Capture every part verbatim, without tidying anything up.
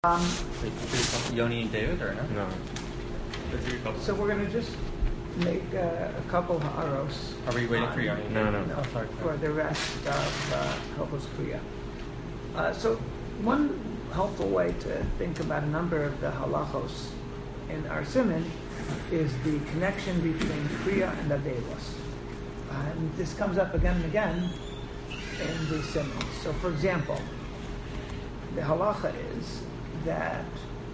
Um, Wait, should we talk to Yoni and David or no? No. so we're going to just make uh, a couple ha'aros. Are we waiting for Yoni? No, no. Oh, sorry. For the rest of uh, Hilchos Kriya. Uh, so one helpful way to think about a number of the halachos in our siman is the connection between Kriya and Avelos. Uh, and this comes up again and again in the siman. So for example, the halacha is that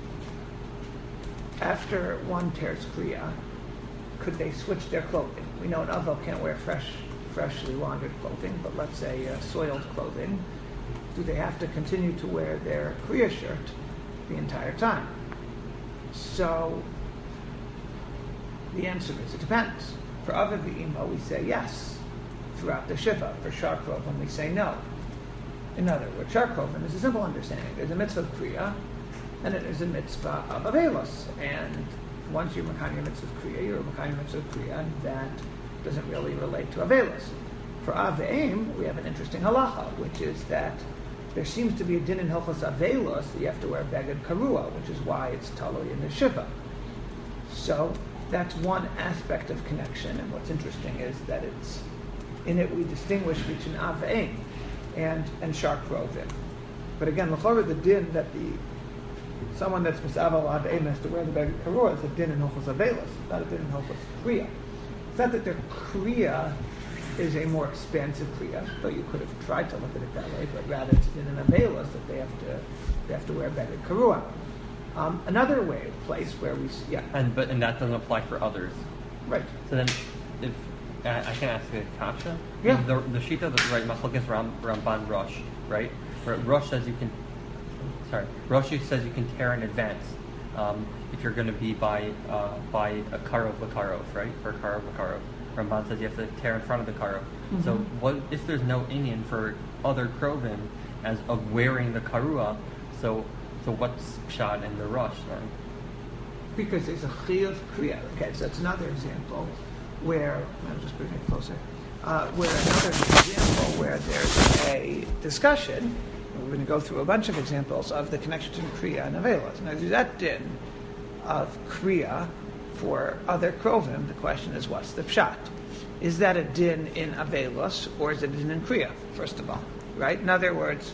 after one tears Kriya, could they switch their clothing? We know an Avel can't wear fresh, freshly laundered clothing, but let's say uh, soiled clothing. Do they have to continue to wear their Kriya shirt the entire time? So the answer is it depends. For Aviv V'Imo, we say yes throughout the Shiva. For Shar Krovim, we say no. In other words, Shar Krovim is a simple understanding. There's a mitzvah of Kriya, and it is a mitzvah of Avelos. And once you're Makayim your mitzvah of Kriya, you're a Makayim your mitzvah of Kriya, and that doesn't really relate to Avelos. For Aveim, we have an interesting halacha, which is that there seems to be a din in Hilchos Avelos that you have to wear Beged Karua, which is why it's Talui in the Shiva. So that's one aspect of connection, and what's interesting is that it's in it we distinguish between Aveim and and Shar Krovim. But again, l'chora the din that the someone that's misavel Aveim has to wear the Beged Karua is a din in Hilchos Avelos, not a din in Hilchos Kriya. It's not that their Kriya is a more expansive Kriya, though you could have tried to look at it that way, but rather it's in an Avelos that they have to they have to wear Beged Karua. Um, another way, place where we yeah, And but and that doesn't apply for others. right. So then, if uh, I can ask a kasha, Yeah. The the shita that's right, Machlokes Ram, Ramban Rosh, right? Where Rosh says you can, sorry, Rosh says you can tear in advance um, if you're going to be by uh, by a karov v'karov, right? For a karov v'karov. Ramban says you have to tear in front of the karov. Mm-hmm. So what if there's no Inyan for other krovim as of wearing the karua? So so what's pshat in the Rosh then? Because there's a chiyuv kriya. Okay, so that's another example where I'll just bring it closer. Uh, where another example where there's a discussion. We're going to go through a bunch of examples of the connection between kriya and avelos. Now, there's that din of kriya for other krovim. The question is, what's the pshat? Is that a din in avelos or is it a din in kriya? First of all, right? In other words,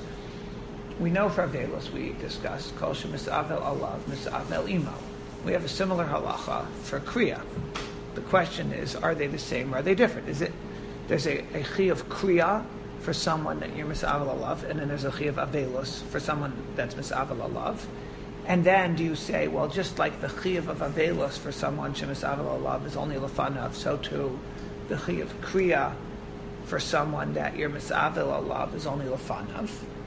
we know for avelos we discussed kol shemisavel alav misavel imo. We have a similar halacha for kriya. The question is, are they the same or are they different? Is it there's a, a chi of kriya for someone that you're misavel alav, and then there's a chi of avelos for someone that's misavel alav. And then do you say, well, just like the chi of avelos for someone shemisavel alav is only lefanav, so too the chi of kriya for someone that you're misavel alav is only lefanav?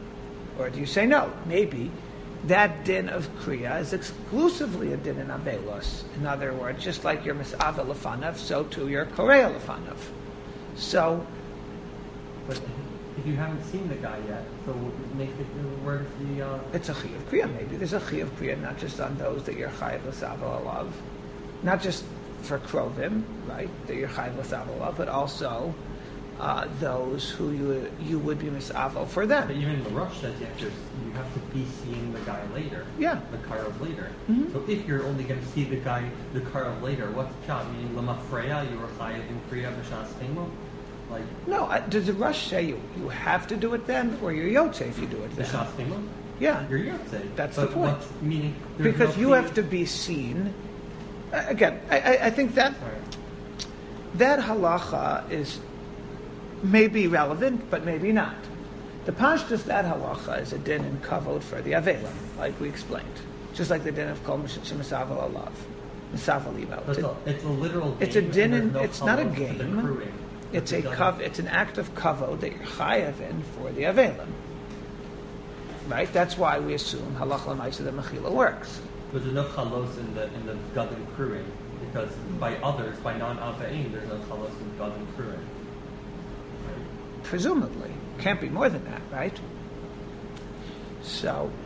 Or do you say no? Maybe that din of kriya is exclusively a din in avelos. In other words, just like you're misavel lefanav, so too you're korea lefanav. So, But if you haven't seen the guy yet, so make it where's the uh... it's a chi of kriya. Maybe there's a chi of kriya not just on those that you're chayiv l'savel alav, not just for krovim, right? That you're chayiv l'savel alav, but also uh, those who you you would be misavel for them. But even the Rosh says you have to you have to be seeing the guy later. Yeah. The karov later. Mhm. So if you're only going to see the guy the karov later, what's pshat? Meaning lamafreya you were chayiv in kriya b'shas timo? Like No, uh, does the Rush say you, you have to do it then, or you're yotze if you do it then? b'shas timo? Yeah, You're yotze. That's But the point. what's- Meaning there's because no you clear- have to be seen. Uh, again, I, I, I think that Sorry. that halacha is maybe relevant, but maybe not. The pashtus that halacha is a din in kavod for the avelim, like we explained, just like the din of kol shemisavel alav, misavel imo. It's a, it's a literal game. It's a din and in- there's no it's not a chalot for the game. crewing. It's a It doesn't- kov, It's an act of kavod that you're chayav in for the avelim. Right? That's why we assume halach l'maisa the mechila works. But there's no chalos in the in the gadol crewing because by others, by non-ava'im, there's no chalos in gadol crewing. Presumably, can't be more than that, right? So,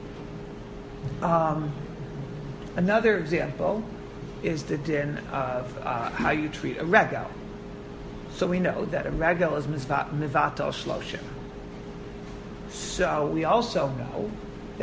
um, another example is the din of uh, how you treat a regel. So we know that a regel is mivatal shloshim. So we also know that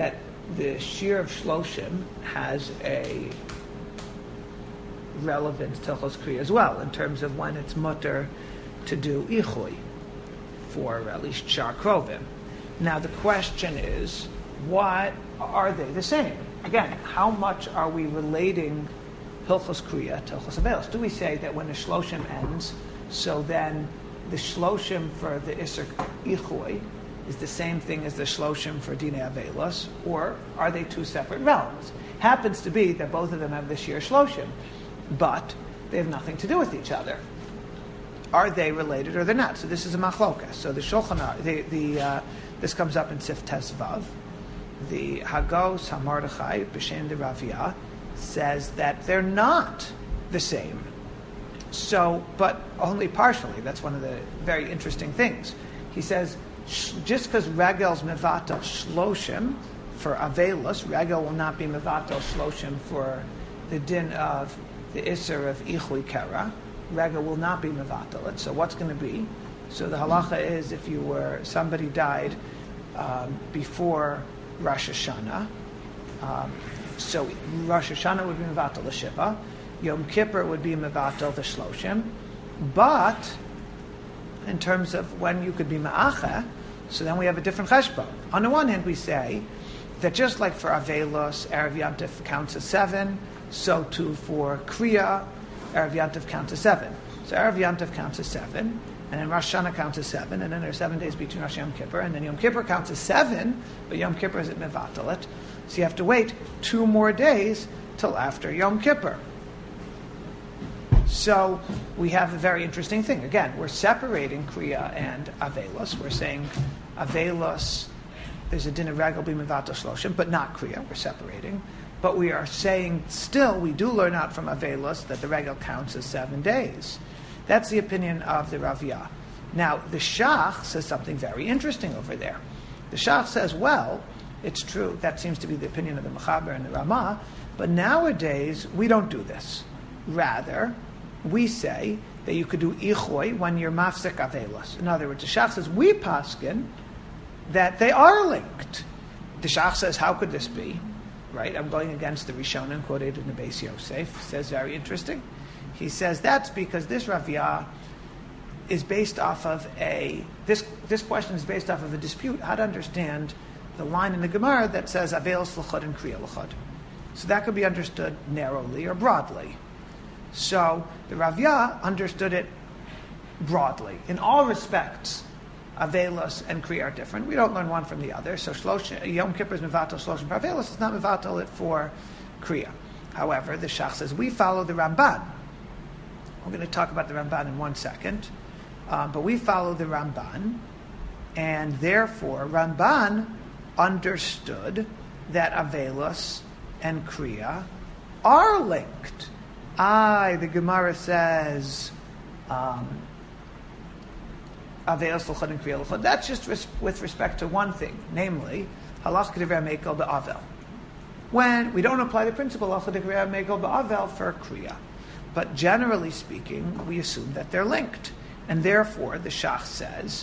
the Shir of Shloshim has a relevance to Hilchos Kriya as well, in terms of when it's mutter to do Ichui, for at least Shar Krovim. Now the question is, what are they the same? Again, how much are we relating Hilchos Kriya to Hilchos Avelos? Do we say that when the Shloshim ends, so then the Shloshim for the Isser Ichui is the same thing as the Shloshim for Dinei Avelos, or are they two separate realms? Happens to be that both of them have the Shir Shloshim, but they have nothing to do with each other. Are they related or they're not? So this is a machlokas. So the Shulchan Aruch, the, the, uh, this comes up in Sif Tesvav. The Hagos HaMordechai, B'Shem de Ravia, says that they're not the same. So, but only partially. That's one of the very interesting things. He says, sh- just because Regel's Mevatel Shloshim for Avelos, Regel will not be Mevatel Shloshim for the din of the Isser of Ichui Kera. Regel will not be Mevatel. So what's going to be? So the halacha is if you were, somebody died um, before Rosh Hashanah, um, so Rosh Hashanah would be Mevatel the Shiva, Yom Kippur would be Mevatel the Shloshim, but in terms of when you could be Ma'acha, so then we have a different cheshbon. On the one hand, we say that just like for Avelos, Erev Yantif counts as seven, so too for Kriya, Erev Yantif counts as seven. So Erev Yantif counts as seven, and then Rosh Hashanah counts as seven, and then there are seven days between Rosh Yom Kippur, and then Yom Kippur counts as seven, but Yom Kippur is at Mevatalit, so you have to wait two more days till after Yom Kippur. So we have a very interesting thing. Again, we're separating Kriya and Avelos. We're saying Avelos, there's a din of Regel be Mevatel Shloshim, but not Kriya. We're separating. But we are saying still, we do learn out from Avelos that the Regel counts as seven days. That's the opinion of the Ravia. Now, the Shach says something very interesting over there. The Shach says, well, it's true, that seems to be the opinion of the Mechaber and the Ramah, but nowadays we don't do this. Rather, we say that you could do Ichoy when you're Mafsek Avelos. In other words, the Shach says, we paskin that they are linked. The Shach says, how could this be? Right? I'm going against the Rishonim quoted in the Beis Yosef. Says very interesting. He says that's because this Ravia is based off of a this this question is based off of a dispute how to understand the line in the Gemara that says Avelos l'chad and Kriya l'chad. So that could be understood narrowly or broadly. So the Ravia understood it broadly. In all respects, Avelos and Kriya are different. We don't learn one from the other. So Shlosh, Yom Kippur is Mevatel Shloshim for Avelos. It's not Mevatel it for Kriya. However, the Shach says we follow the Ramban. We're going to talk about the Ramban in one second. Um, but we follow the Ramban. And therefore, Ramban understood that Avelos and Kriya are linked. I, the Gemara says, um, Avelos l'chad and Kriya l'chad. That's just res- with respect to one thing, namely, halach k'divrei mekel be'avel. When we don't apply the principle halach k'divrei mekel be'avel for Kriya. But generally speaking, we assume that they're linked. And therefore, the Shach says,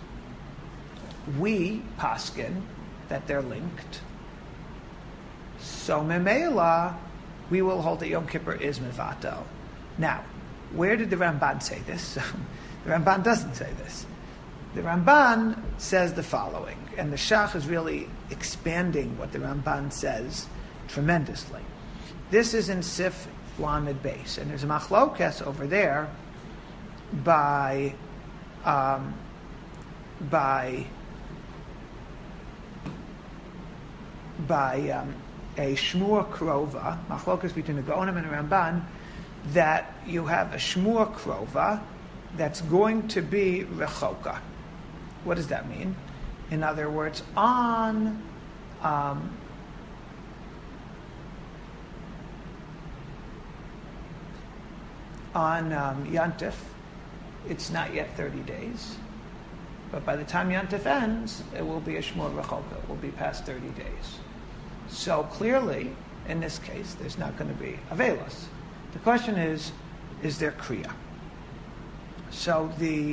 we paskin that they're linked. So memela, we will hold that Yom Kippur is mevatel. Now, where did the Ramban say this? The Ramban doesn't say this. The Ramban says the following, and the Shach is really expanding what the Ramban says tremendously. This is in Sif Lamed Beis, and there's a machlokes over there by um, by by um, a Shmua Krova, machlokes between the Gaonim and the Ramban, that you have a Shmua Krova that's going to be Rechoka. What does that mean? In other words, on um, on um, Yantif, it's not yet thirty days. But by the time Yantif ends, it will be a Shmua Rechoka. It will be past thirty days. So clearly, in this case, there's not going to be Avelos. The question is, is there Kriya? So the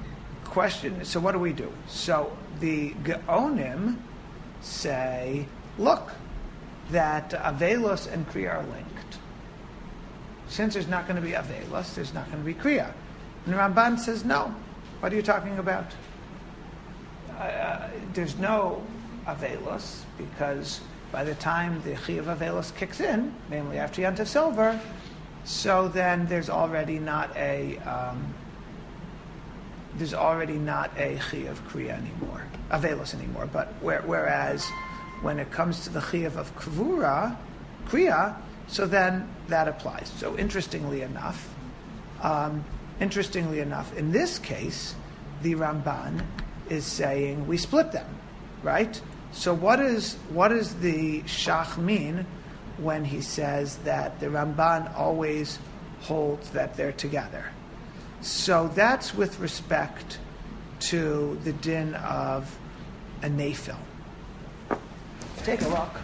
question, so what do we do? So the Geonim say look, that Avelos and Kriya are linked. Since there's not going to be Avelos, there's not going to be Kriya. And the Ramban says, no. What are you talking about? Uh, there's no Avelos, because by the time the Chi of Avelos kicks in, namely after Yom Tov Silver, so then there's already not a um, there's already not a Chi of Kriya anymore, Avelos anymore. But where, whereas when it comes to the Chi of Kvura, Kriya, so then that applies. So interestingly enough, um, interestingly enough, in this case, the Ramban is saying we split them, right? So what is what does the Shach mean when he says that the Ramban always holds that they're together? So that's with respect to the din of a nafil. Take a look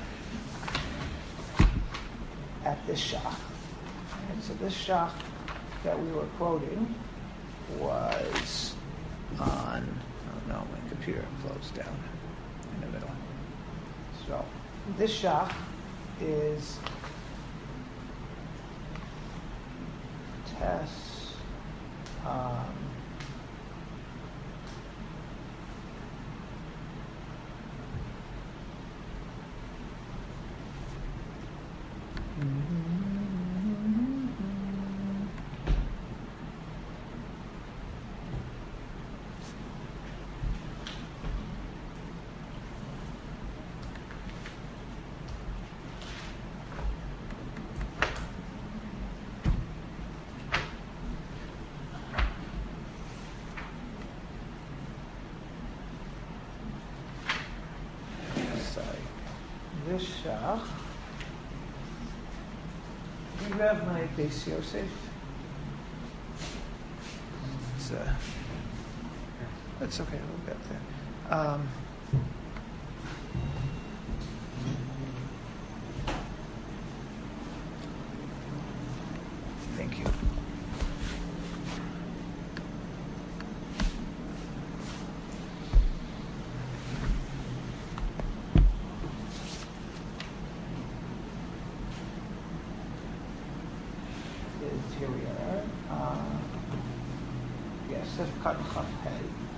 at this shach. And so this shach that we were quoting was on, oh no, my computer closed down in the middle. So this shach is Tess, um, this shach. Do you have my Beis Yosef? It's, uh, that's okay, we'll get there. Um, thank you. Here we are. Uh, yes, Sif Kat Chaf Hey.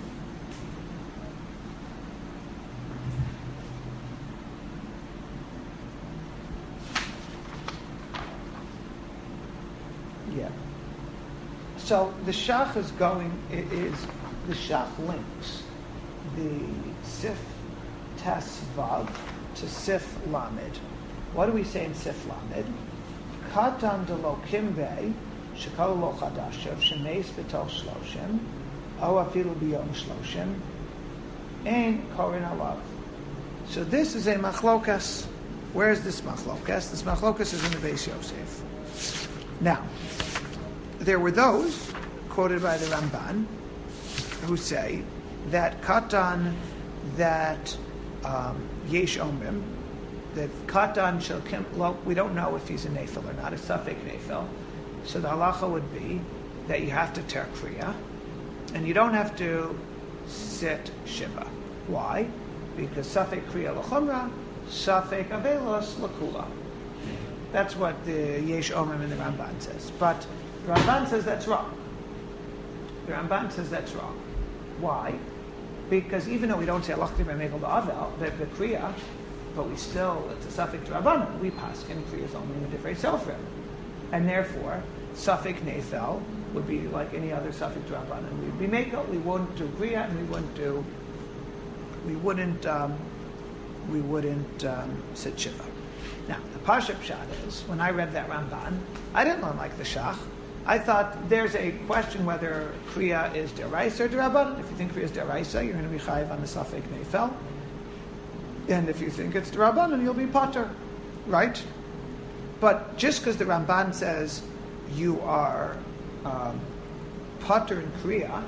Yeah. So the Shach is going, it is, the Shach links the Sif Tes Vav to Sif Lamed. What do we say in Sif Lamed? Katan de lo kimbe, shekol lo chadashav, shemeis b'tol shloshim, o afilu b'yom shloshim, ein korin alav. So this is a machlokas. Where is this machlokas? This machlokas is in the Beis Yosef. Now, there were those, quoted by the Ramban, who say that katan, that um, yesh omrim, that katan shel kim, well, we don't know if he's a nafil or not, a safek nafil. So the halacha would be that you have to ter kriya, and you don't have to sit shiva. Why? Because safek kriya l'chumra, safek avelos l'kula. That's what the yesh omrim in the Ramban says. But the Ramban says that's wrong. The Ramban says that's wrong. Why? Because even though we don't say alachti b'megel ba'avel, the kriya, but we still, it's a safek d'Rabbanan. We paskin kriya is only in the different sofrim, and therefore safek nefel would be like any other safek d'Rabbanan. We'd be mekel. We wouldn't do kriya, and we wouldn't do, we wouldn't, um, we wouldn't um, sit shiva. Now the pashup shot is when I read that Ramban, I didn't learn like the Shach. I thought there's a question whether kriya is deraisa or d'Rabbanan. If you think kriya is deraisa, you're going to be chayiv on the safek nefel. And if you think it's the Rabbanan, you'll be pater, right? But just because the Ramban says you are um, pater in Kriya,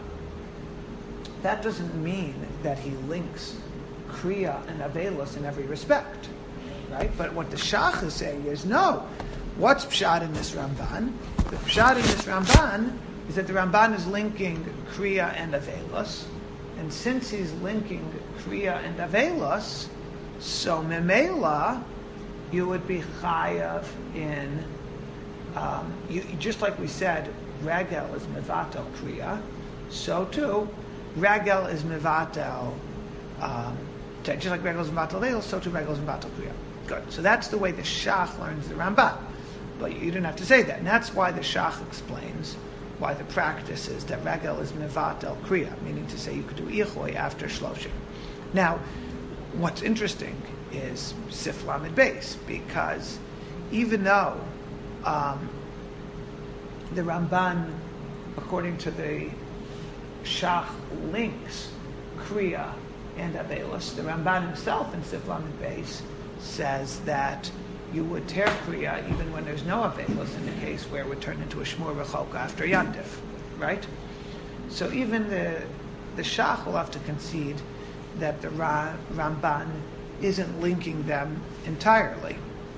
that doesn't mean that he links Kriya and Avelos in every respect, right? But what the Shach is saying is, no, what's Pshat in this Ramban? The Pshat in this Ramban is that the Ramban is linking Kriya and Avelos, and since he's linking Kriya and Avelos, So memela, you would be chayav in, um, you, just like we said, regel is mevatel kriya, so too, regel is mevatel, um, just like regel is mevatel leil, so too regel is mevatel kriya. Good. So that's the way the Shach learns the Ramban. But you didn't have to say that. And that's why the Shach explains why the practice is that regel is mevatel kriya, meaning to say you could do ichoy after shloshim. Now, what's interesting is Sif Lamed Beis, because even though um, the Ramban, according to the Shach, links Kriya and Avelis, the Ramban himself in Sif Lamed Beis says that you would tear Kriya even when there's no Avelis, in the case where it would turn into a Shmur Rechoka after Yantif, right? So even the the Shach will have to concede that the Ra, Ramban isn't linking them entirely.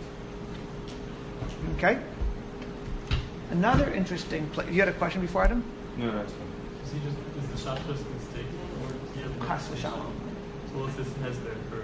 Okay? Another interesting place. You had a question before, Adam? No, that's fine. Is he just is the Shach just mistaken, or do you have Chas v'shalom. So what's this hesed for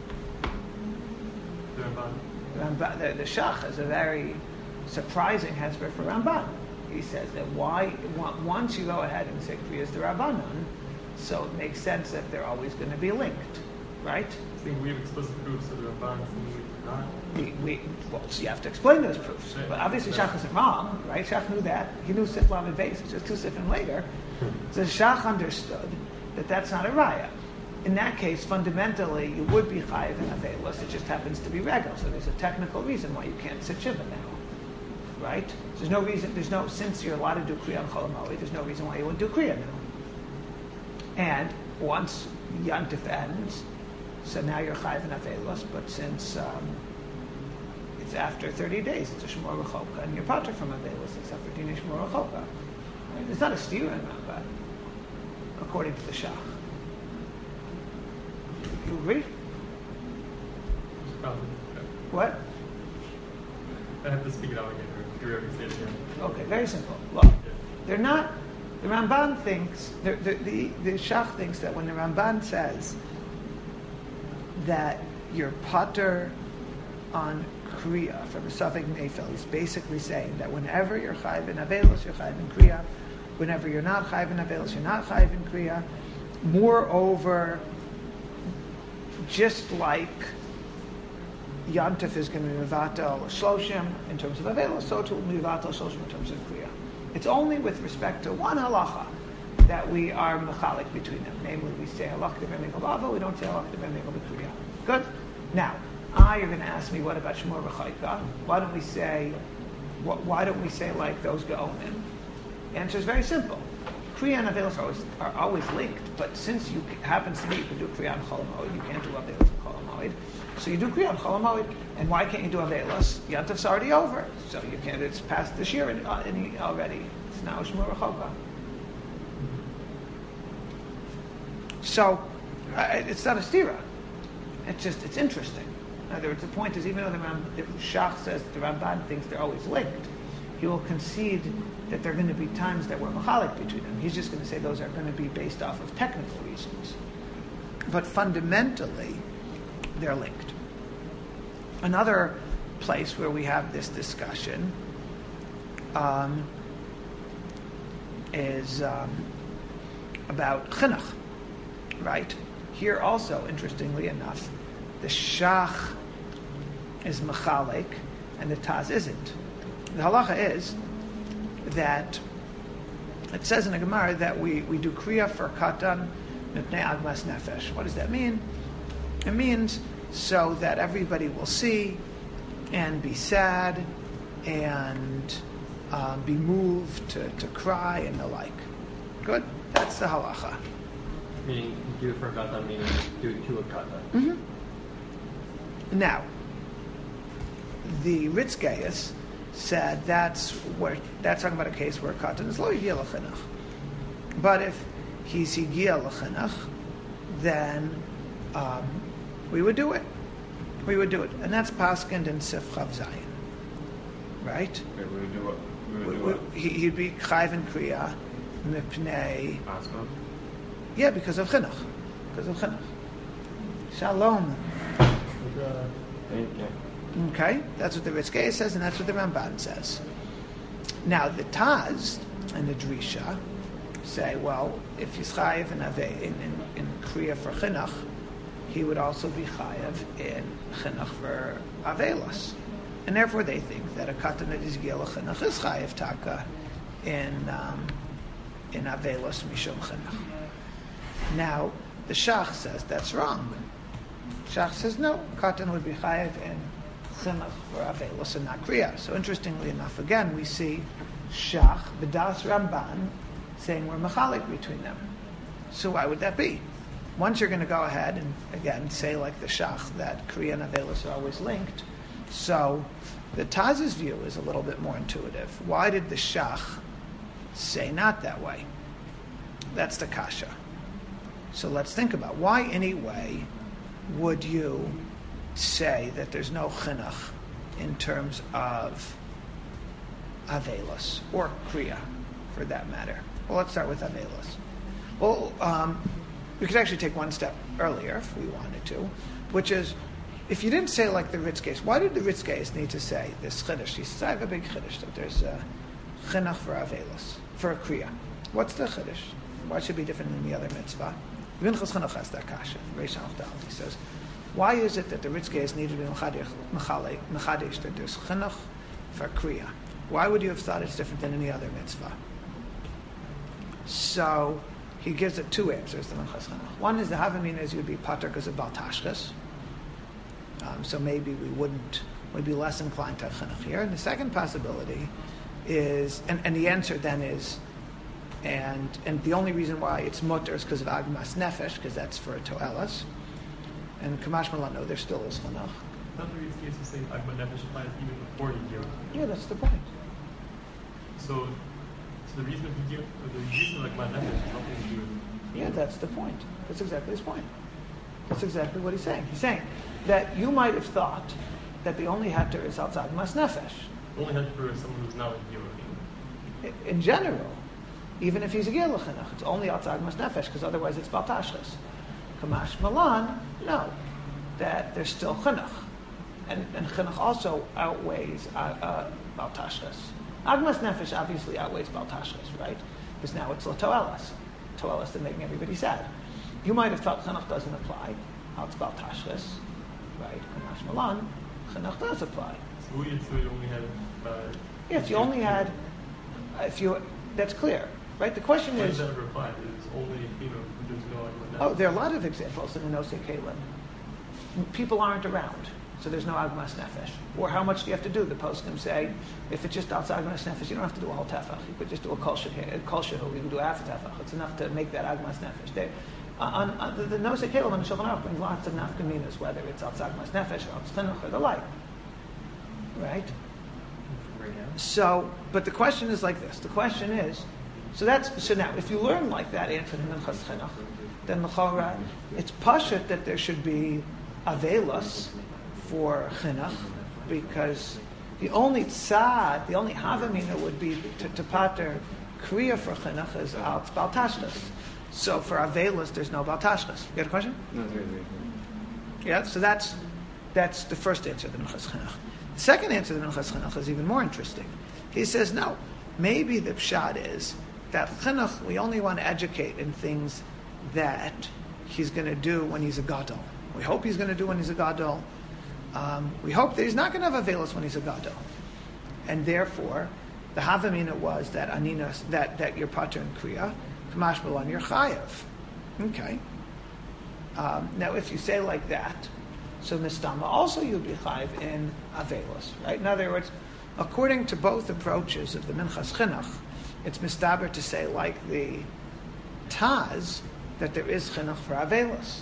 the Ramban? Ramban, the, the Shach is a very surprising hesper for Ramban. He says that why once you go ahead and say Kriya is the Rabbanon, so it makes sense that they're always going to be linked, right? Saying we have explicit proofs of the Ramban, saying we do not. We, we, well, so you have to explain those proofs. But obviously Shach isn't wrong, right? Shach knew that. He knew Sif Lamed Beis, it's just two Sifim later. So Shach understood that that's not a raya. In that case, fundamentally, you would be chayiv and avelis. It just happens to be regel. So there's a technical reason why you can't sit shiva now, right? So there's no reason. There's no since you're allowed to do kriya on Chol Hamoed, there's no reason why you wouldn't do kriya now. And once Yantif ends, so now you're chayiv and avelis. But since um, it's after thirty days, it's a shmor rechoka, and you're pater from avelis except for dinei shmor rechoka. Right? It's not a steer in Ramban, according to the Shach. You agree? Probably. What? I have to speak it out again, or hear every say it again. Okay, very simple. Look, they're not. The Ramban thinks the the, the the Shach thinks that when the Ramban says that you're pater on kriya from the Safek Neifel, he's basically saying that whenever you're chayiv in avelos, you're chayiv in kriya. Whenever you're not chayiv in avelos, you're not chayiv in kriya. Moreover, just like Yantif is going to be Mevatel Shloshim in terms of Avelos, so too will be Mevatel Shloshim in terms of Kriya. It's only with respect to one halacha that we are mechalik between them. Namely, we say halach de ben Bava, we don't say halach de ben Kriya. Good? Now, ah, you're going to ask me, what about Shmur Rechaika? Why don't we say, why don't we say like those Geonim? The answer is very simple. Kriya and Avelos are always, are always linked, but since you happens to be, you can do Kriya and Chol Hamoed, you can't do Avelos and Chol Hamoed. So you do Kriya and Chol Hamoed, and why can't you do Avelos? Yantif's already over, so you can't. It's past this year uh, already. It's now Shmur Rechoka. So uh, it's not a stira. It's just it's interesting. In other words, the point is, even though the, Ram, the Shach says the Ramban thinks they're always linked, he will concede that there are going to be times that we're machalik between them. He's just going to say those are going to be based off of technical reasons. But fundamentally, they're linked. Another place where we have this discussion um, is um, about chinuch, right? Here also, interestingly enough, the Shach is machalik and the Taz isn't. The halacha is that it says in the Gemara that we, we do kriya for katan mipnei agmas nefesh. What does that mean? It means so that everybody will see and be sad and uh, be moved to, to cry and the like. Good? That's the halacha. Meaning, do it for a katan, meaning do it to a katan. Mm-hmm. Now, the Ritzgeis said that's where that's talking about a case where katan is lo yigia l'chinuch. But if he's yigia l'chinuch, then um, we would do it. We would do it, and that's paskind in Sif Chav Zayin, right? Okay, we would do what? We would We, do we, what? he, he'd be chayv and kriya mipnei. Asma? Yeah, because of chinuch. Because of chinuch. Shalom. Yeah. Okay, that's what the Ritzkei says, and that's what the Ramban says. Now, the Taz and the Drisha say, well, if he's chayiv in, ave, in, in, in Kriya for Chinuch, he would also be chayiv in Chinuch for Avelos. And therefore they think that a katan that is Gila Chinuch is chayiv taka in, um, in Avelos Mishum Chinuch. Now, the Shach says that's wrong. Shach says no, katan would be chayiv in Chinuch for Avelos and not Kriya. So interestingly enough, again, we see Shach, B'das Ramban, saying we're machalik between them. So why would that be? Once you're going to go ahead and, again, say like the Shach, that Kriya and Avelos are always linked, so the Taz's view is a little bit more intuitive. Why did the Shach say not that way? That's the kasha. So let's think about why anyway would you say that there's no chinuch in terms of Avelos or Kriya, for that matter. Well, let's start with Avelos. Well, um, we could actually take one step earlier if we wanted to, which is, if you didn't say like the Ritzkei, why did the Ritzkei need to say this chiddush? He says, I have a big chiddush, that there's a chinuch for Avelos, for a Kriya. What's the chiddush? Why should it be different than the other mitzvah? Minchas Chinuch has that kasha. Reish Alchdal, he says, why is it that the Ritzkei needed to be mechadesh, that there's chinuch for Kriya? Why would you have thought it's different than any other mitzvah? So he gives it two answers, the Minchas Chinuch. One is the Havamina is you'd be pater because of Bal Tashchis. Um, so maybe we wouldn't, we'd be less inclined to chinuch here. And the second possibility is, and, and the answer then is, and and the only reason why it's mutter is because of agmas nefesh, because that's for a toelas. And kamash malano, there still is chinuch. Not the Ritzkei is saying agma nefesh applies even before you give. Yeah, that's the point. So, so the reason of give, the reason of agma nefesh is nothing to do with. Yeah, that's the point. That's exactly his point. That's exactly what he's saying. He's saying that you might have thought that the only heter is outside mas nefesh. Only had for someone who's not a hero. In general, even if he's a gil chinuch, it's only outside mas nefesh because otherwise it's bal tashchis. Kamash malan, no, that there's still chinuch, and and chinuch also outweighs uh, uh, bal tashchis. Agmas nefesh obviously outweighs bal tashchis, right? Because now it's toelas, toelas that making everybody sad. You might have thought chinuch doesn't apply. How it's bal tashchis, right? Kamash malan, chinuch does apply. So we so you only had. Uh, Yeah, if you only had, if you, that's clear, right? The question Why is, does that ever apply? It's only, you know, there's no agma nefesh. oh, there are a lot of examples in the Nosei Kalim. People aren't around, so there's no agmas nefesh. Or how much do you have to do? The poskim say, if it's just outside agmas nefesh, you don't have to do a whole tefach. You could just do a kol shehu. You can do half a tefach. It's enough to make that agmas nefesh. They, uh, on, on the, the Nosei Kalim on the Shulchan Aruch brings lots of nafkaminas, whether it's outside agmas nefesh or outside chinuch or the like, right? So, but the question is like this. The question is, so that's so now. If you learn like that answer in Minchas Chinuch, then l'chora, it's pashut that there should be avelos for chinuch, because the only tzad, the only havamina would be to, to pater kriya for chinuch is al bal tashchis. So for avelos, there's no bal tashchis. You got a question? No, very, very good. Yeah. So that's that's the first answer to Minchas Chinuch. The second answer to the Minchas Chinuch is even more interesting. He says, no, maybe the pshat is that chinuch, we only want to educate in things that he's going to do when he's a gadol. We hope he's going to do when he's a gadol. Um, we hope that he's not going to have avelos when he's a gadol. And therefore, the havamina was that aninas, that, that you're pater and kriya, kamash b'lan, you're chayav. Okay. Um, now, if you say like that, so mistama also you'd be chayiv in avelos, right? In other words, according to both approaches of the Minchas Chinuch, it's mistaber to say like the Taz that there is chinuch for avelos.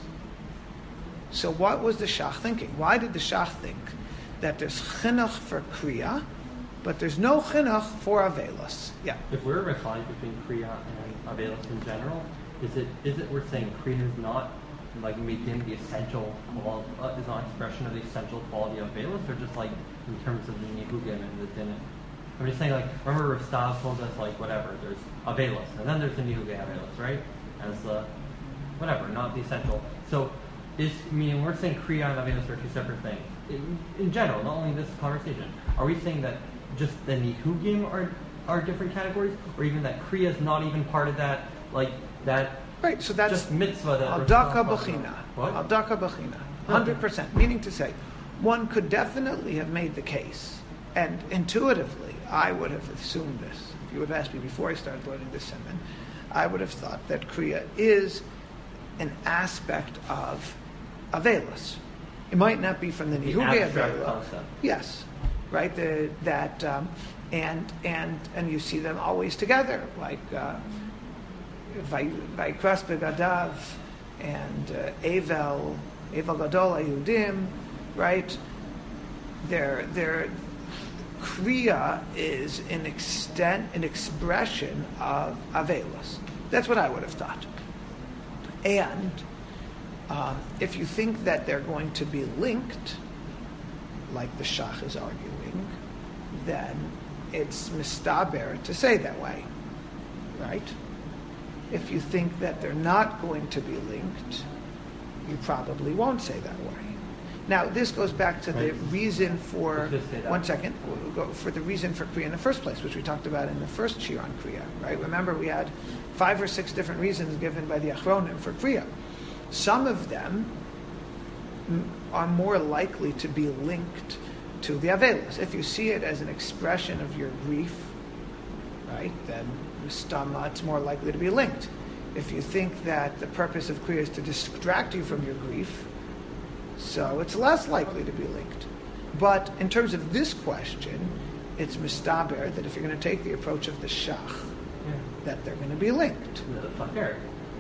So what was the Shach thinking? Why did the Shach think that there's chinuch for kriya, but there's no chinuch for avelos? Yeah. If we're refined between kriya and avelos in general, is it is it we're saying kriya is not like making the essential qual- uh, is not expression of the essential quality of avelos, or just like in terms of the nihugim and the din? I'm just saying, like, remember Rav Stav told us, like, whatever, there's avelos, and then there's the nihugim avelos, right? As the whatever, not the essential. So is, meaning we're saying Kriya and Avelus are two separate things. In, in general, not only in this conversation. Are we saying that just the Nihugim are, are different categories? Or even that Kriya is not even part of that, like, that Right, so that's just mitzvah that we're Aldaka not talking Bechina. about? What? Aldaka Bechina. one hundred percent. Meaning to say, one could definitely have made the case, and intuitively, I would have assumed this. If you would have asked me before I started learning this Simon, I would have thought that Kriya is an aspect of Avelus. It might not be from the The Nihuge abstract Avela. concept. Yes, right. The, that um, and and and you see them always together, like uh, Vaikras Begadav and uh, Evel Evel Gadol Ayudim, right? Their their Kriya is an extent, an expression of Avelus. That's what I would have thought. And um, if you think that they're going to be linked, like the Shach is arguing, then it's mistaber to say that way, right? If you think that they're not going to be linked, you probably won't say that way. Now, this goes back to the Right. reason for, Just say that. one second, we'll go for the reason for Kriya in the first place, which we talked about in the first Shir on Kriya, right? Remember, we had five or six different reasons given by the Achronim for Kriya. Some of them m- are more likely to be linked to the Avelis. If you see it as an expression of your grief, right, then Mistama, it's more likely to be linked. If you think that the purpose of Kriya is to distract you from your grief, so it's less likely to be linked. But in terms of this question, it's mistaber that if you're going to take the approach of the Shach, Yeah. that they're going to be linked. No, fuck her.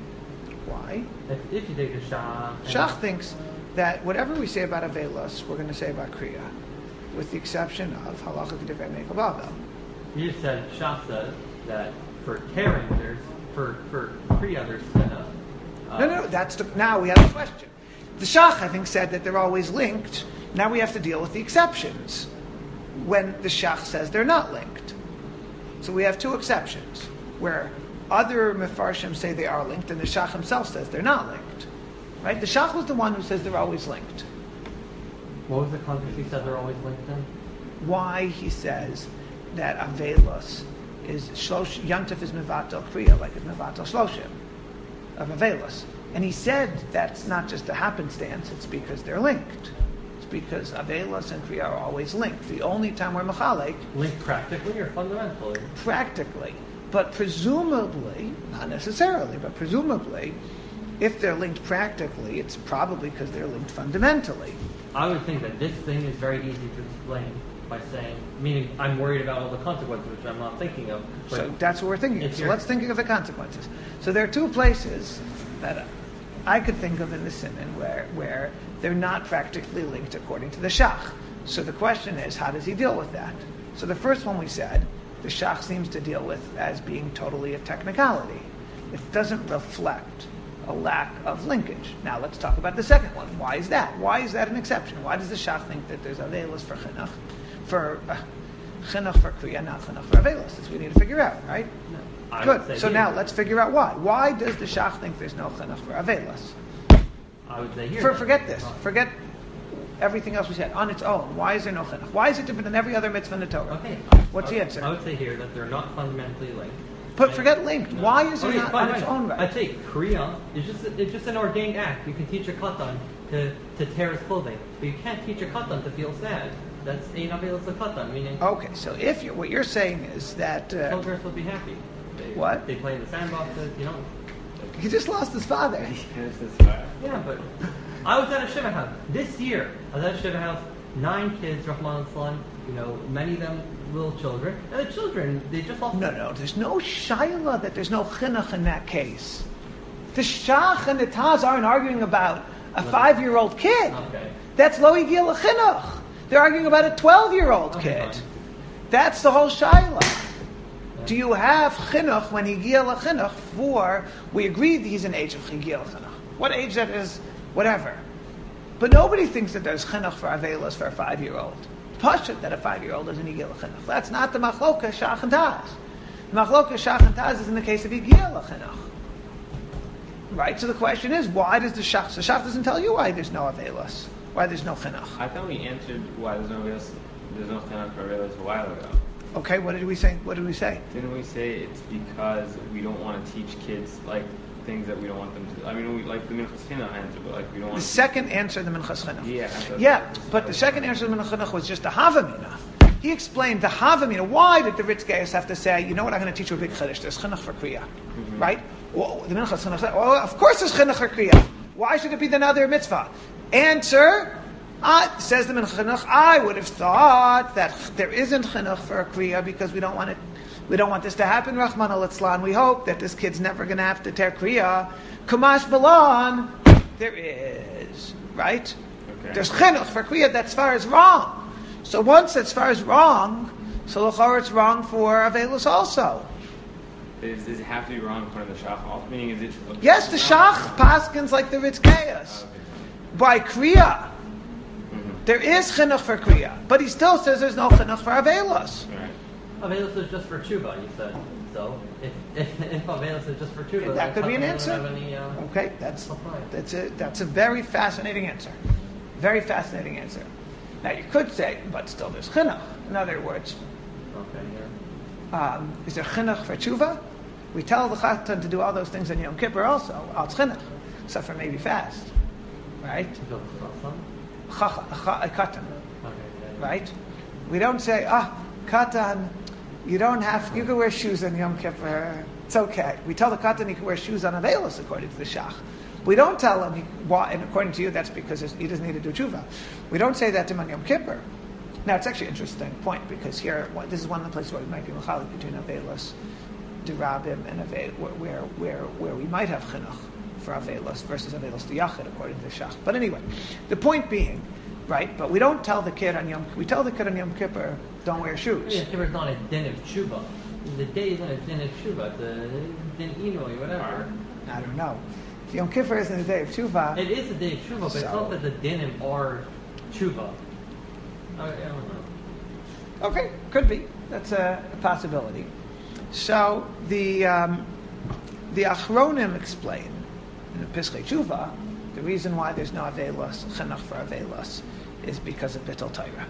Why? If, if you take the Shah... and- Shach thinks that whatever we say about Avelos, we're going to say about Kriya, with the exception of Halacha K'divrei Mekel Bavel. You just said, Shah says that for tearing, there's, for, for Kriya, there's Sinna. Uh, No, no, that's the, now we have a question. The Shach, I think, said that they're always linked. Now we have to deal with the exceptions when the Shach says they're not linked. So we have two exceptions where other Mefarshim say they are linked and the Shach himself says they're not linked. Right? The Shach was the one who says they're always linked. What was the context he said they're always linked in? Why he says that Avelos is Shlosh, Yantif is Mevatel Kriya, like it's Mevatel Shloshim of Avelos. And he said that's not just a happenstance, it's because they're linked. It's because Avelos and Kriya are always linked. The only time we're Mechalek, Linked practically or fundamentally? practically, but presumably, not necessarily, but presumably, if they're linked practically, it's probably because they're linked fundamentally. I would think that this thing is very easy to explain by saying, meaning I'm worried about all the consequences, which I'm not thinking of. But So that's what we're thinking of. if So you're- let's think of the consequences. So there are two places that I could think of in the Siman where, where they're not practically linked according to the Shach. So the question is, how does he deal with that? So the first one we said, the Shach seems to deal with as being totally a technicality. It doesn't reflect a lack of linkage. Now let's talk about the second one. Why is that? Why is that an exception? Why does the Shach think that there's Avelis for Chinuch, for uh, Chinuch for Kriya, not Chinuch for Avelis? That's what we need to figure out, right? I would say Good. So here- now let's figure out why. Why does the Shach think there's no Chinuch for Avelis? I would say here. For, that- forget this. Oh. Forget everything else we said. On its own, why is there no Chinuch? Why is it different than every other mitzvah in the Torah? Okay. What's I- the answer? I would say here that they're not fundamentally linked. But And- forget linked. Why is it Okay, not fine, on its fine. own right? I'd say Kriya is just it's just an ordained act. You can teach a katan to, to tear his clothing, but you can't teach a katan to feel sad. That's ein avelus a katan, meaning Okay, so if you're, what you're saying is that uh, children will be happy. They, What? They play in the sandboxes, you know. he just lost his father. Here's this fire. Yeah, but I was at a shiva house this year. I was at a shiva house. Nine kids, Rahman al you know, many of them little children. And the children, they just lost. No, no, there's no shaila that there's no chinuch in that case. The Shach and the Taz aren't arguing about a five-year-old kid. Okay. That's lo yigil chinuch. They're arguing about a twelve-year-old Okay, kid. fine. That's the whole shaila. Do you have chinuch when he gil chinuch for? We agreed he's an age of gil chinuch. What age that is, whatever. But nobody thinks that there's chinuch for avelos for a five-year-old. Pashut that a five-year-old is an igil chinuch. That's not the machloka shach and taz. The machloka shach and taz is in the case of igil chinuch. Right? So the question is, why does the Shach, the Shach doesn't tell you why there's no Avelos, why there's no Chinuch. I thought we answered why there's no Avelos, there's no Chinuch for Avelos a while ago. Okay, what did we say? What did we say? Didn't we say it's because we don't want to teach kids like things that we don't want them to do? I mean, we like the Minchas Chinuch answer, but like we don't want. The second answer, the Minchas Chinuch. Yeah. that's- Yeah, but the second answer to the Minchas Chinuch was just the Havamina. He explained the Havamina. Why did the Ritz Gaius have to say, you know what, I'm going to teach you a big Chiddush. There's Chinuch for Kriya. Mm-hmm. Right? Well, the Minchas Chinuch said, well, of course there's Chinuch for Kriya. Why should it be the Nadir Mitzvah? Answer, uh, says the Minchas Chinuch, I would have thought that there isn't Chinuch for Kriya because we don't want it. We don't want this to happen, Rahman al-Itzlan. We hope that this kid's never going to have to tear Kriya. Kumash Balan, there is. Right? Okay. There's Chinuch for Kriya, that's far as wrong. So once as far as wrong, so l'chor it's wrong for Avelus also. Does, does it have to be wrong according to the Shach? Also, meaning is it? Yes, the Shach paskins like the Ritz Gaius. By Kriya. Mm-hmm. There is Chinuch for Kriya, but he still says there's no Chinuch for Avelus. Right. Avelis is just for tshuva, you said. So if if, if Avelis is just for tshuva, That could be an then answer. we don't have any, uh, Okay, that's apply. that's a that's a very fascinating answer. Very fascinating answer. Now you could say, but still there's Chinuch. In other words, Okay, yeah. um, is there Chinuch for Tshuva? We tell the Chatan to do all those things in Yom Kippur also, al Chinuch, except for maybe fast. Right? Go for some? Chacha- a cha- a Katan. Okay, yeah, yeah. Right? We don't say, ah, Katan, you don't have, you can wear shoes on Yom Kippur. It's okay. We tell the Katan he can wear shoes on Avelis according to the Shach. We don't tell him, he, why, and according to you, that's because he doesn't need to do tshuva. We don't say that to him on Yom Kippur. Now, it's actually an interesting point, because here, well, this is one of the places where we might be machalik between Avelis, Dirabim, and Avel, where, where, where we might have chinuch for Avelis versus Avelis Diyachid, according to the Shach. But anyway, the point being, right, but we don't tell the kid on Yom, we tell the kid on Yom Kippur, don't wear shoes. Yeah, Kippur is not a din of tshuva. The day isn't a din of tshuva. It's a din inoi, whatever. I don't know. Yom Kippur isn't a day of tshuva. It is a day of tshuva, but it's So- not that the dinim are tshuva. I, I don't know. Okay, could be. That's a, a possibility. So the um, the Achronim explain in the Pischei Tshuva the reason why there's no Avelos, Chinuch for Avelos, is because of Bittul Torah.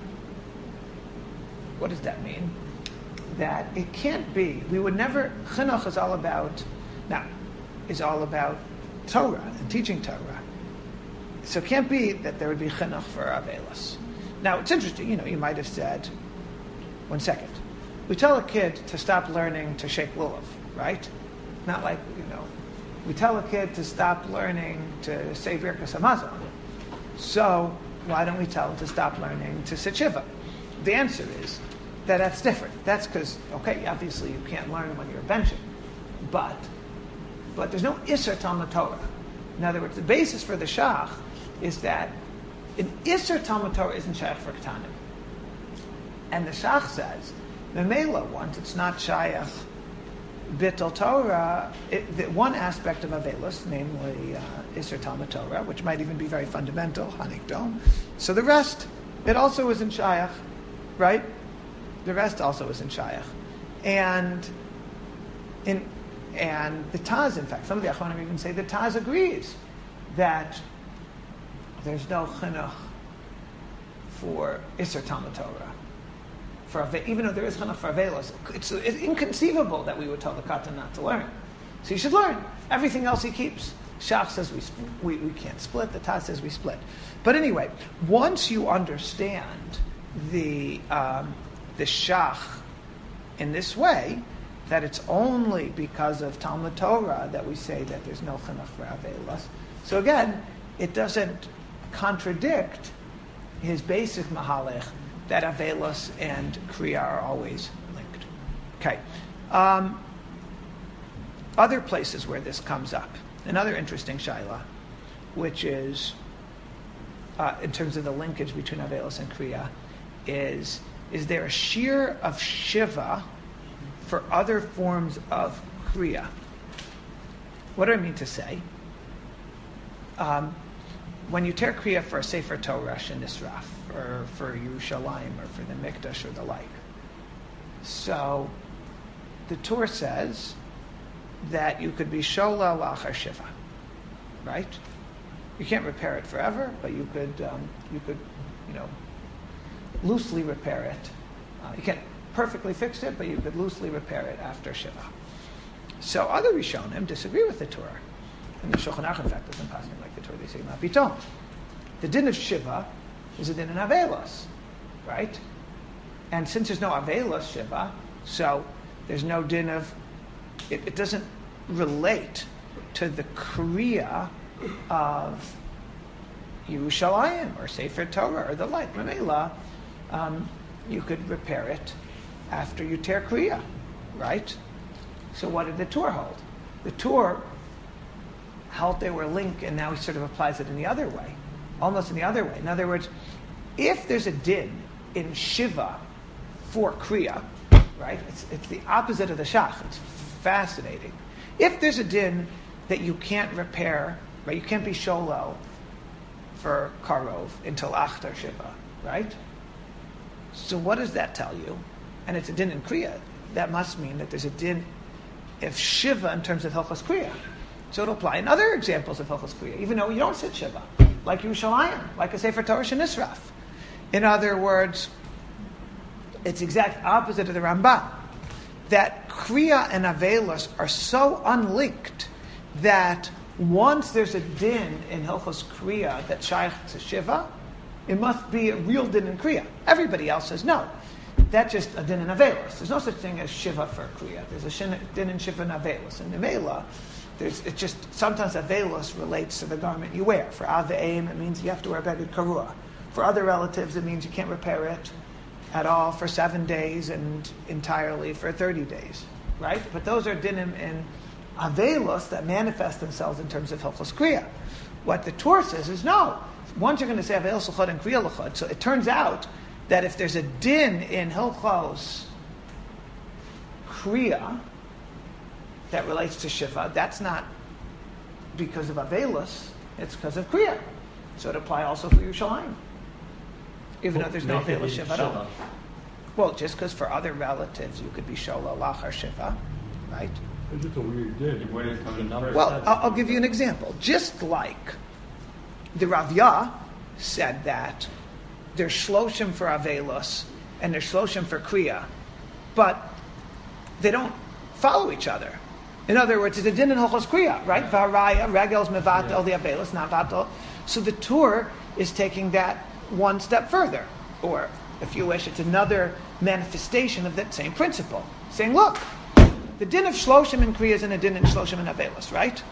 What does that mean? That it can't be. We would never. Chinuch is all about now is all about Torah and teaching Torah. So it can't be that there would be Chinuch for Avelos. Now it's interesting. You know, you might have said, one second. We tell a kid to stop learning to shake lulav, right? Not like, you know, we tell a kid to stop learning to say Birkas Hamazon. So why don't we tell him to stop learning to sit Shiva? The answer is that that's different. That's because, okay, obviously you can't learn when you're benching, but but there's no Isser Talmud Torah. In other words, the basis for the Shach is that an Isser Talmud Torah isn't Shaykh for Ketanim. And the Shach says, Memela, once it's not Shaykh Bittul Torah, it, the one aspect of Avelis, namely uh, Isser Talmud Torah, which might even be very fundamental, Hanik Dom. So the rest, it also isn't Shaykh, right? The rest also isn't Shaykh. And in and the Taz, in fact, some of the Achronim even say the Taz agrees that there's no chinuch for Isser Talmud Torah. For Ave- even though there is chinuch for Avelos, it's, it's inconceivable that we would tell the katan not to learn. So you should learn. Everything else he keeps. Shach says we, sp- we we can't split. The Taz says we split. But anyway, once you understand the um, the Shach in this way, that it's only because of Talmud Torah that we say that there's no chinuch for Avelos. So again, it doesn't contradict his basic mahalech that Avelos and Kriya are always linked. Okay. Um, other places where this comes up, another interesting shaila, which is uh, in terms of the linkage between Avelos and Kriya, is is there a shear of Shiva for other forms of Kriya? What do I mean to say? Um, when you tear Kriya for a Sefer Torah and Nisraf, or for Yerushalayim, or for the Mikdash, or the like. So, the Torah says that you could be Shola Lachar Shiva. right? You can't repair it forever, but you could, um, you could, you know, loosely repair it. Uh, you can't perfectly fix it, but you could loosely repair it after Shiva. So other Rishonim disagree with the Torah. And the Shulchan Aruch, in fact, doesn't pass me like the Torah. They say, Ma pitom. The din of Shiva is a din in Avelos, right? And since there's no Avelos Shiva, so there's no din of, it, it doesn't relate to the Kriya of Yerushalayim or Sefer Torah or the like. Mamela, um, you could repair it after you tear Kriya, right? So what did the Torah hold? The Torah held they were linked, and now he sort of applies it in the other way, almost in the other way. In other words, if there's a din in Shiva for Kriya, right? It's, it's the opposite of the Shach. It's fascinating. If there's a din that you can't repair, right? You can't be Sholo for Karov until Achtar Shiva, right? So what does that tell you? And it's a din in Kriya. That must mean that there's a din of Shiva in terms of Hilchos Kriya. So it'll apply in other examples of Hilchos Kriya, even though you don't sit Shiva, like Yerushalayim, like a Sefer Torah Shenisraf. In other words, it's the exact opposite of the Ramban. That Kriya and Avelos are so unlinked that once there's a din in Hilchos Kriya that shaykh to Shiva, it must be a real din in Kriya. Everybody else says no. That's just a din in Avelos. There's no such thing as Shiva for Kriya. There's a shin, din in Shiva and Avelos. In Nevela, there's it's just sometimes Avelos relates to the garment you wear. For Aveim, it means you have to wear a beged karua. For other relatives, it means you can't repair it at all for seven days and entirely for thirty days, right? But those are dinim in Avelos that manifest themselves in terms of Hilchos Kriya. What the Torah says is no. Once you're going to say Avelos l'chod and Kriya l'chod, so it turns out that if there's a din in Hilchos Kriya that relates to Shiva, that's not because of Avelos, it's because of Kriya. So it applies also for Yerushalayim, even though there's no Avelos Shiva at all. Well, just because for other relatives you could be Sholo Lachar Shiva, right? It's just a weird din. What is coming first? Well, I'll, I'll give you an example. Just like the Rav Yah said that there's shloshim for Avelos and there's shloshim for Kriya, but they don't follow each other. In other words, it's a din in Hilchos Kriya, right? Varaya, regels mevatel, the Avelos, not vatel. So the Torah is taking that one step further. Or, if you wish, it's another manifestation of that same principle. Saying, look, the din of shloshim in Kriya is in a din in shloshim and Avelos, right?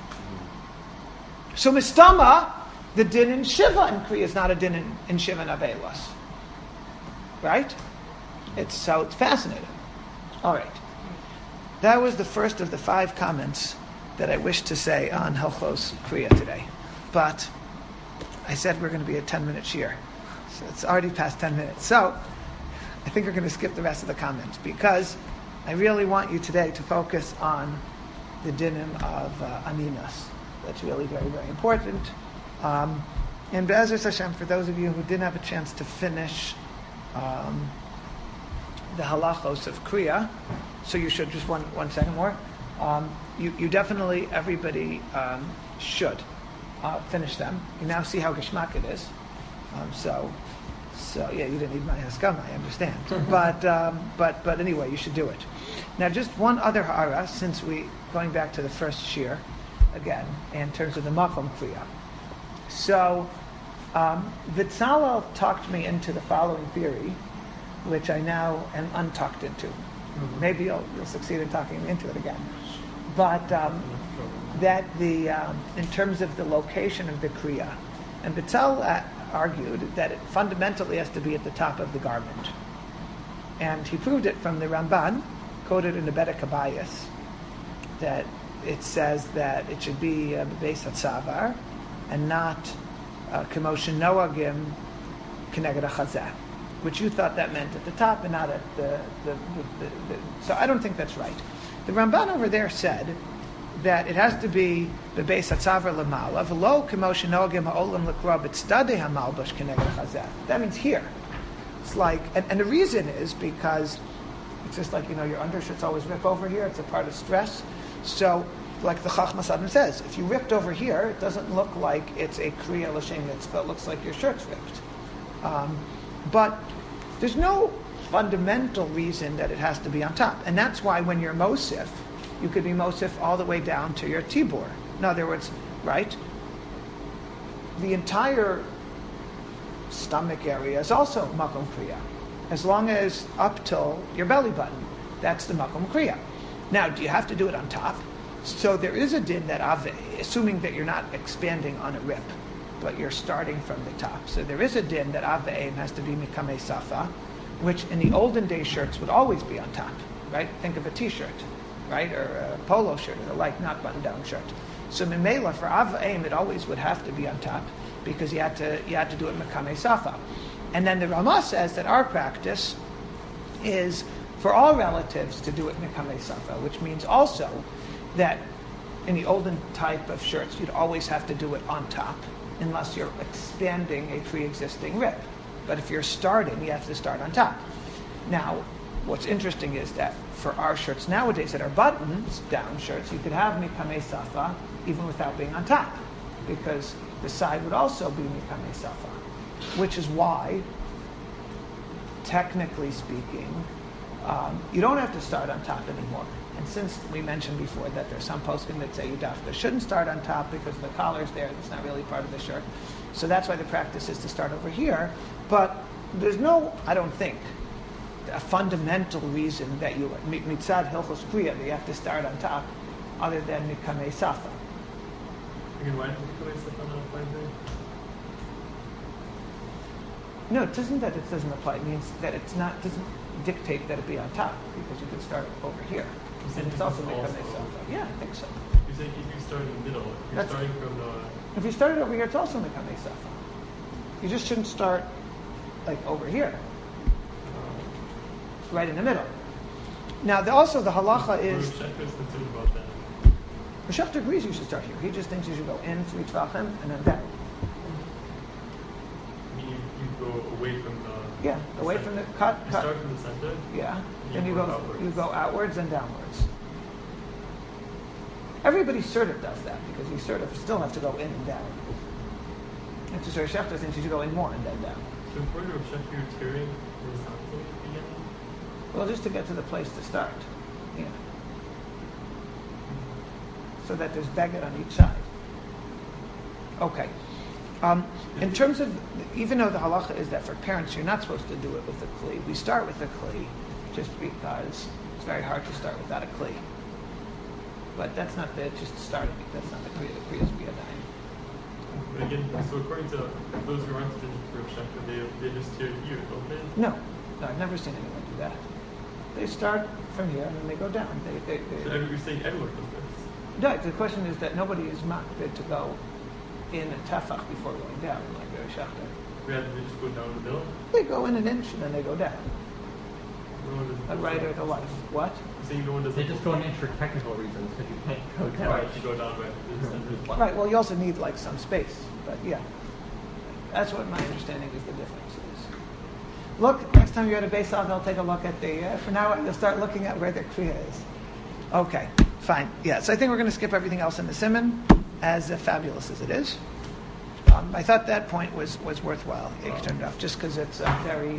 So mistama, the din in Shiva in Kriya is not a din in, in Shiva and Avelos. Right? It's so it's fascinating. All right. That was the first of the five comments that I wish to say on Hilchos Kriya today. But I said we're going to be a ten-minute shiur. So it's already past ten minutes. So I think we're going to skip the rest of the comments because I really want you today to focus on the dinim of uh, Aninas. That's really very, very important. Um, and Be'ezus Hashem, for those of you who didn't have a chance to finish um, the halachos of Kriya, so you should, just one one second more, um, you, you definitely, everybody um, should uh, finish them. You now see how geschmack it is. Um, so, so yeah, you didn't need my haskama, I understand. but, um, but, but anyway, you should do it. Now, just one other ha'ara, since we, going back to the first shiur, again, in terms of the makom Kriya. So, um, Vitzalel talked me into the following theory, which I now am untucked into. Mm-hmm. Maybe you'll, you'll succeed in talking me into it again. But um, that the, um, in terms of the location of the Kriya, and Vitzalel uh, argued that it fundamentally has to be at the top of the garment. And he proved it from the Ramban, quoted in the Bedek Habayis, that it says that it should be uh, Beis HaTzavar, and not Kemoshin Noagim Keneged HaChazeh, which you thought that meant at the top and not at the, the, the, the, the... So I don't think that's right. The Ramban over there said that it has to be Bebeis HaTzavar L'mala, V'lo Kemoshin Noagim Ha'olam L'kra B'tzadei HaMalbash Keneged HaChazeh. That means here. It's like, and, and the reason is because it's just like, you know, your undershirts always rip over here. It's a part of stress. So like the Chachmas Adam says, if you ripped over here, it doesn't look like it's a Kriya L'Shem Mitzvah. It looks like your shirt's ripped. Um, but there's no fundamental reason that it has to be on top. And that's why when you're Mosif, you could be Mosif all the way down to your Tibor. In other words, right, the entire stomach area is also Makom Kriya. As long as up till your belly button, that's the Makom Kriya. Now, do you have to do it on top? So there is a din that Ave, assuming that you're not expanding on a rip, but you're starting from the top. So there is a din that Aveim has to be Mikamei Safa, which in the olden day shirts would always be on top, right? Think of a t-shirt, right? Or a polo shirt, or like not button-down shirt. So Mimela, for Aveim, it always would have to be on top, because you had to you had to do it Mikamei Safa. And then the Ramah says that our practice is for all relatives to do it Mikamei Safa, which means also that in the olden type of shirts, you'd always have to do it on top, unless you're expanding a pre-existing rip. But if you're starting, you have to start on top. Now, what's interesting is that for our shirts nowadays that are buttons down shirts, you could have Mikamei Safa even without being on top, because the side would also be Mikamei Safa, which is why, technically speaking, um, you don't have to start on top anymore. And since we mentioned before that there's some poskim that say you dafka shouldn't start on top because the collar's there, that's not really part of the shirt. So that's why the practice is to start over here. But there's no, I don't think, a fundamental reason that you, mitzad hilchos kriya, that you have to start on top, other than mikamei safa. Again, why did Mikamei Safa not apply there? No, it isn't that it doesn't apply. It means that it's not, doesn't dictate that it be on top, because you could start over here. You said And it's this also is mikamei also- safa. Yeah, I think so. You're saying if you start in the middle, you're That's- starting from the. If you started over here, it's also mikamei safa. You just shouldn't start like over here, right in the middle. Now, the, also the halacha is, Rav Shechter is concerned about that. the Shechter agrees you should start here. He just thinks you should go in three tvachim and then down. I mean, you, you go away from the. Yeah, away from the cut, You cut. start from the center. Yeah, You then you work go outwards. you go outwards and downwards. Everybody sort of does that because you sort of still have to go in and down. And so Rav Shechter thinks you should go in more and then down. So according to Rav Shechter, you're tearing horizontally again. Well, just to get to the place to start. Yeah. So that there's beged on each side. Okay. Um, in terms of, even though the halacha is that for parents you're not supposed to do it with the kli, we start with the kli just because it's very hard to start without a kli. But that's not the, just starting. That's not the kriya. The kriya is biyadayim. But again, so according to those who aren't traditional for Rav Shechter, they, they just tear here, don't they? No, no, I've never seen anyone do that. They start from here and then they go down. They, they, So they, every- you're saying everyone does this. no, the question is that nobody is makbid to go in a tefach before going down, like Rav Shechter. Rather they just go down the middle. They go in an inch and then they go down, No one does the right or the left. What? You're saying no one does They just go an inch for technical reasons because you can't go down. Right, you go down right. There's- there's- Right. Well, you also need like some space, but yeah, that's what my understanding is. The difference is. Look, next time you're at a base off, I'll take a look at the. Uh, for now, you'll start looking at where the kriya is. Okay, fine. Yeah. So I think we're going to skip everything else in the simon, as uh, fabulous as it is. Um, I thought that point was was worthwhile, just because it's a very